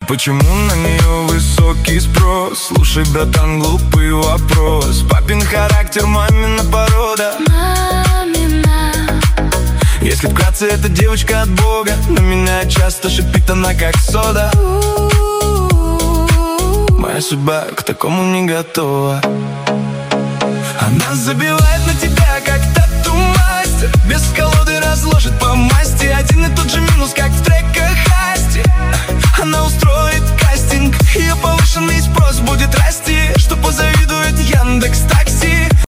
Почему на нее высокий спрос? Слушай, братан, глупый вопрос. Папин характер, мамина порода. Мамина. Если вкратце, эта девочка от Бога. На меня часто шипит она, как сода. Моя судьба к такому не готова. Она забивает на тебя, как тату-мастер. Без колоды разложит по масти один и тот же минус.